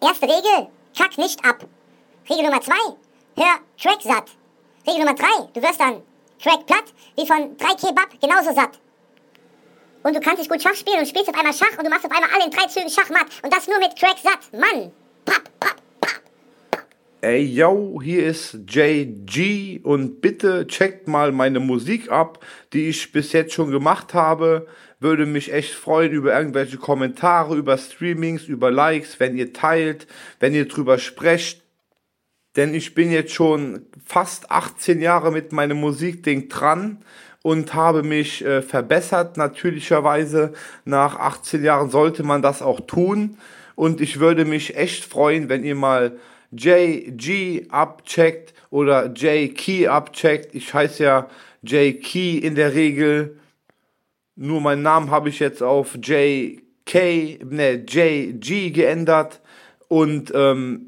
Erste Regel, kack nicht ab. Regel Nummer 2, hör Crack satt. Regel Nummer 3, du wirst dann Crack platt, wie von 3 Kebab, genauso satt. Und du kannst nicht gut Schach spielen und spielst auf einmal Schach und du machst auf einmal alle in 3 Zügen Schachmatt. Und das nur mit Crack satt. Mann! Papp, papp, papp. Ey, yo, hier ist JG und bitte checkt mal meine Musik ab, die ich bis jetzt schon gemacht habe. Würde mich echt freuen über irgendwelche Kommentare, über Streamings, über Likes, wenn ihr teilt, wenn ihr drüber sprecht. Denn ich bin jetzt schon fast 18 Jahre mit meinem Musikding dran und habe mich verbessert. Natürlicherweise nach 18 Jahren sollte man das auch tun. Und ich würde mich echt freuen, wenn ihr mal JG abcheckt oder J-Key abcheckt. Ich heiße ja J-Key in der Regel. Nur meinen Namen habe ich jetzt auf JG geändert. Und am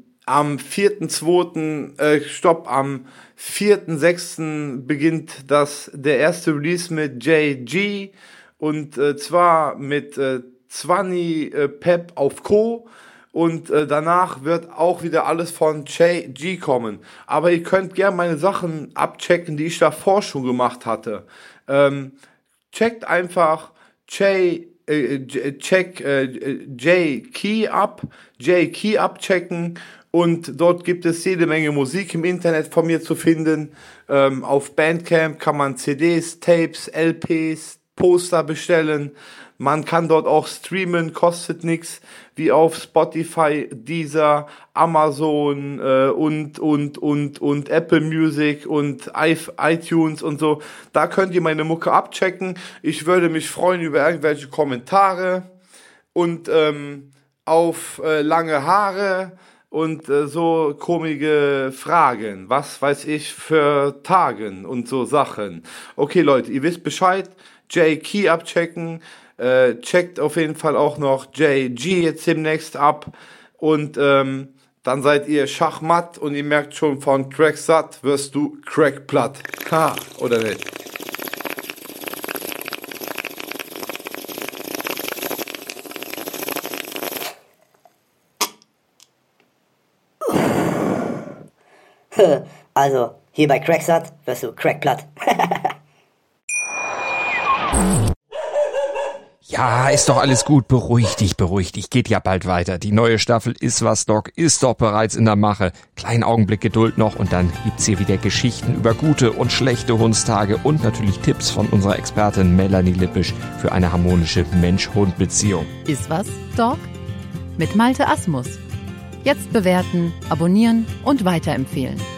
4.6. beginnt der erste Release mit JG und zwar mit Zwanni Pep auf Co. Und danach wird auch wieder alles von JG kommen. Aber ihr könnt gerne meine Sachen abchecken, die ich davor schon gemacht hatte. Checkt einfach J-Key ab, J-Key abchecken. Und dort gibt es jede Menge Musik im Internet von mir zu finden. Auf Bandcamp kann man CDs, Tapes, LPs, Poster bestellen. Man kann dort auch streamen, kostet nichts, wie auf Spotify, Deezer, Amazon und Apple Music und iTunes und so. Da könnt ihr meine Mucke abchecken. Ich würde mich freuen über irgendwelche Kommentare und auf lange Haare und so komische Fragen, was weiß ich für Tagen und so Sachen. Okay Leute, ihr wisst Bescheid, J-Key abchecken, checkt auf jeden Fall auch noch JG jetzt demnächst ab und dann seid ihr Schachmatt und ihr merkt schon, von Crack satt wirst du Crack platt. Ha, oder nicht? Also, hier bei Cracksat wirst du Crackplatt. Ja, ist doch alles gut. Beruhig dich. Geht ja bald weiter. Die neue Staffel Iswas Dog ist doch bereits in der Mache. Kleinen Augenblick Geduld noch und dann gibt's hier wieder Geschichten über gute und schlechte Hundstage und natürlich Tipps von unserer Expertin Melanie Lippisch für eine harmonische Mensch-Hund-Beziehung. Iswas Dog? Mit Malte Asmus. Jetzt bewerten, abonnieren und weiterempfehlen.